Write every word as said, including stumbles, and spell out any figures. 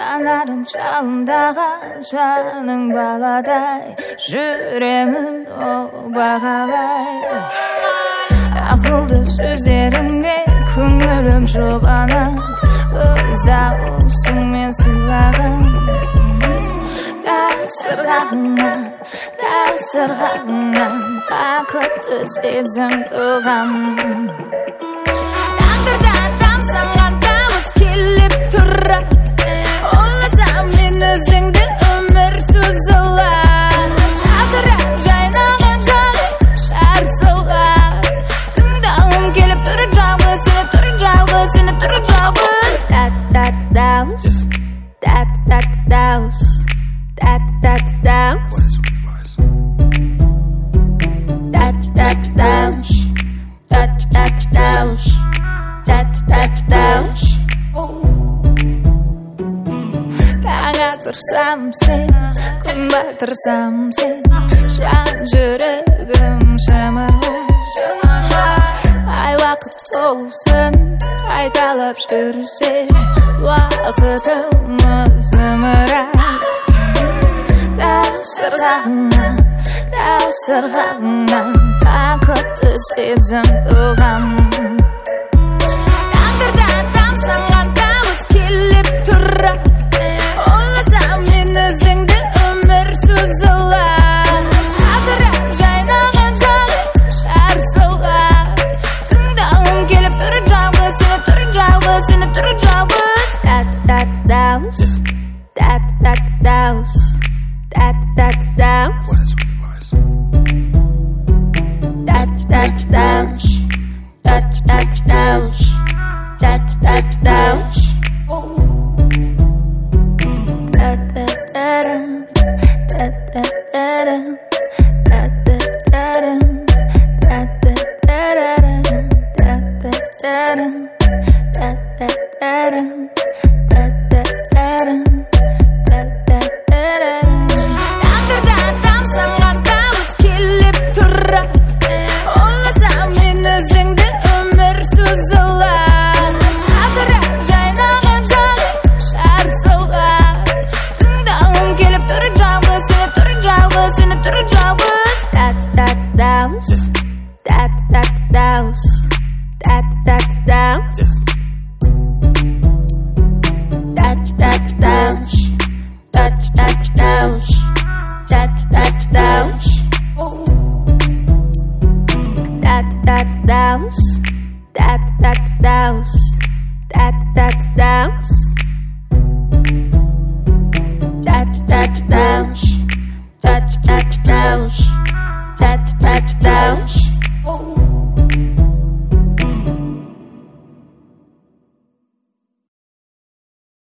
жанарым жалындаған жаның баладай, жүремін о бағалай. Ақылды сөздеріңе көңілім жұбанады, өз дауысыңмен сыйлаған. Тасырғағыңнан, тасырғағыңнан бақытты сезім туған. Тағдырда тамсанған дауыс келіп тұрады, ойласам мен өзіңді өмір созылар. Жадырап жайнаған жаным шарсылар, тыңдағым келіп тұр жалғыз, сені тұр жалғыз, сені тұр жалғыз. Тат-тат дауыс, тат-тат дауыс, тат-тат дауыс, тат-тат дауыс, тат-тат дауыс, тат-тат дауыс. Таң атырсам сен, күн батырсам сен, жан жүрегім шымырлар. Ай уақыт болсын, қайталап жүрсе, уақытымыз зымырат. Тасырғағыңнан, тасырғағыңнан бақытты сезім туған. Тағдырда тамсанған дауыс келіп тұрады, ойласам мен өзіңді өмір созылар. Жадырап жайнаған жаным шарсылар, тыңдағым келіп тұр жалғыз, сені тұр жалғыз, сені тұр жалғыз. Тат-тат дауыс, тат-тат дауыс, тат-тат дауыс, тат-тат дауыс, тат-тат дауыс, тат-тат дауыс. Та-та-та-рам, та-та-та-рам, та-та-та-рам, та-та-та-рам, та-та-та-рам, та-та-та-рам, та-та-та-рам. Тағдырда тамсанған дауыс келіп тұрады, ойласам мен өзіңді өмір созылар. Жадырап жайнаған жаным шарсылар, тыңдағым келіп тұр жалғыз, сені тұр жалғыз, сені тұр жалғыз. Тат-тат дауыс, тат-тат дауыс, тат-тат дауыс, тат-тат дауыс, тат-тат дауыс, тат-тат дауыс, тат-тат дауыс, тат-тат дауыс, тат-тат дауыс.